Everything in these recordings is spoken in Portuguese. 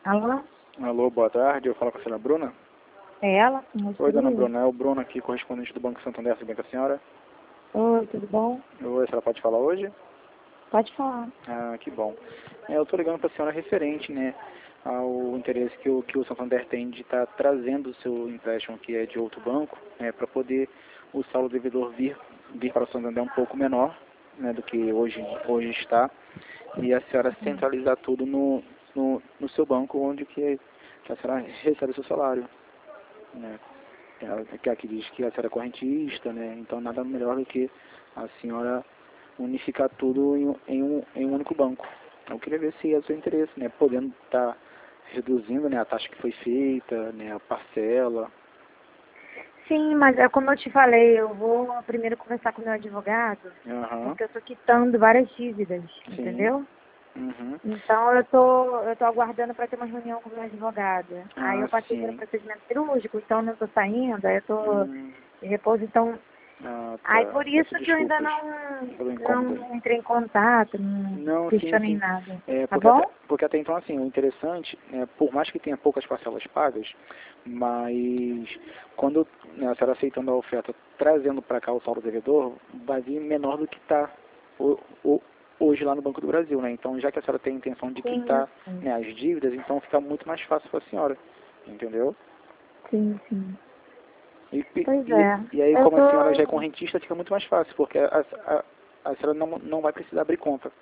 Alô? Alô, boa tarde. Eu falo com a senhora Bruna. É ela? Oi, dona Bruna. É o Bruno aqui, correspondente do Banco Santander. Tudo bem com a senhora? Oi, tudo bom? Oi, a senhora pode falar hoje? Pode falar. Ah, que bom. Eu estou ligando para a senhora referente, né, ao interesse que o Santander tem de estar trazendo o seu empréstimo, que é de outro banco, para poder o saldo devedor vir para o Santander um pouco menor, né, do que hoje está, e a senhora centralizar tudo no seu banco, onde que a senhora recebe o seu salário, né? Que aqui diz que a senhora é correntista, né? Então nada melhor do que a senhora unificar tudo em um único banco. Eu queria ver se é o seu interesse, né? Podendo estar reduzindo, né, a taxa que foi feita, né, a parcela. Sim, mas é como eu te falei, eu vou primeiro conversar com o meu advogado, Aham. porque eu tô quitando várias dívidas, Sim. entendeu? Uhum. Então eu tô aguardando para ter uma reunião com o meu advogado. Aí Ah, eu passei pelo sim. procedimento cirúrgico, então eu não tô saindo, aí eu tô Hum. em repouso, então. Ah, Aí tá. por Peço isso que eu ainda desculpas pelo incômodo. não entrei em contato, não Não, sim, questionei sim. nada. É, Tá porque bom? até então, assim, o interessante, por mais que tenha poucas parcelas pagas, mas quando, né, a senhora aceitando a oferta, trazendo para cá o saldo devedor, vai vir menor do que está hoje lá no Banco do Brasil, né? Então, já que a senhora tem a intenção de Sim, quitar, sim. né, as dívidas, então fica muito mais fácil para a senhora, entendeu? Sim, sim. E, Pois e, é. e aí, Eu como a senhora já é tô. correntista, fica muito mais fácil, porque a senhora não vai precisar abrir conta.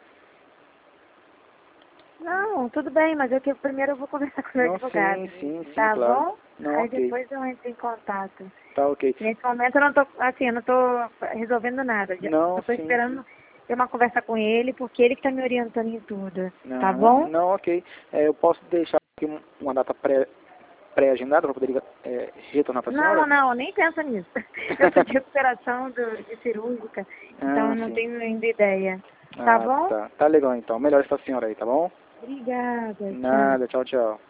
Não, tudo bem, mas é que primeiro eu vou conversar com o meu Não, advogado. sim, Tá claro. bom? Não, Aí ok. depois eu entro em contato. Tá, ok. Nesse momento eu não tô, assim, eu não tô resolvendo nada. Não, Eu tô sim. esperando ter uma conversa com ele, porque ele que tá me orientando em tudo. Tá Não, bom? não, ok. Eu posso deixar aqui uma data pré-agendada para poder retornar para a Não, senhora? não, nem pensa nisso. Eu tô de recuperação de cirúrgica, então Ah, eu não sim. tenho ainda ideia. Tá Ah, bom? tá. Tá legal então. Melhor para a senhora aí, tá bom? Obrigada, tchau. Nada, tchau, tchau.